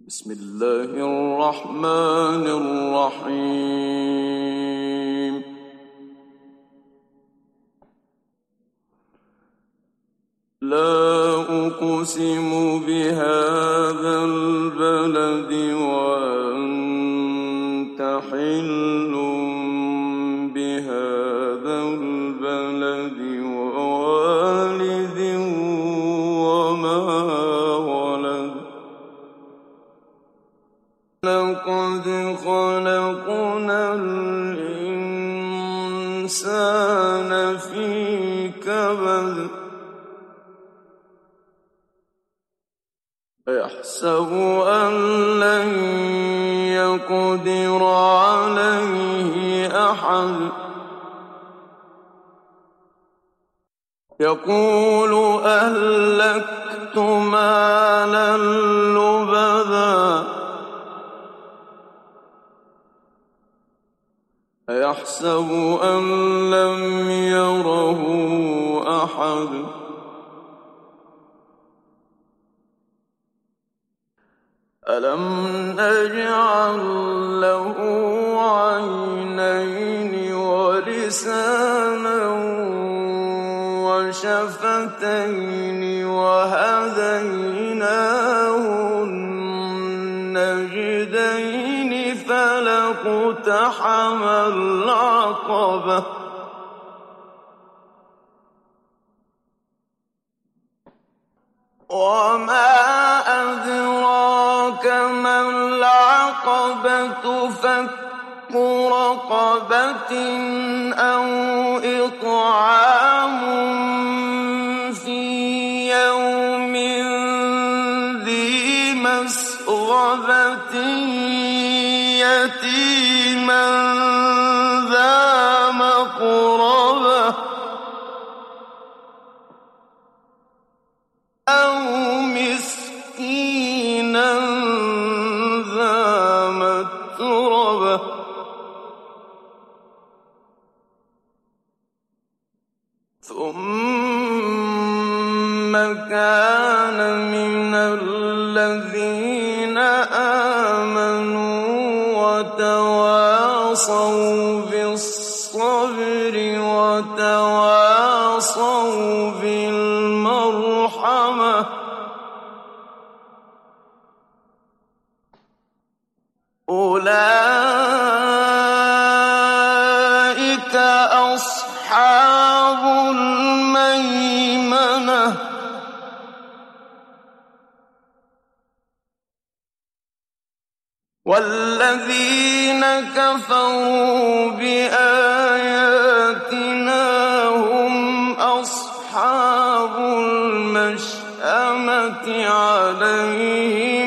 بسم الله الرحمن الرحيم. لا أقسم بهذا البلد وأنت حل بهذا البلد ووالد وما ولد. لقد خلقنا الإنسان في كبد يحسب أن لن يقدر عليه أحد يقول أهلكت مالا لبدا يحسب أن لم يره أحد ألم نجعل له عينين ولسانا وشفتين وهديناه النجدين فلاقتحم العقبة وما أدراك ما العقبة فك رقبة أو إطعام في يوم ذي مسغبة يتيما ذا مقربة أو مسكينا ذا متربة ثم كان من الذين آمنوا وتواصوا بالصبر وتواصوا بالمرحمة أولئك أصحاب الميمنة والذين كفروا بآياتنا هم أصحاب المشأمة عليهم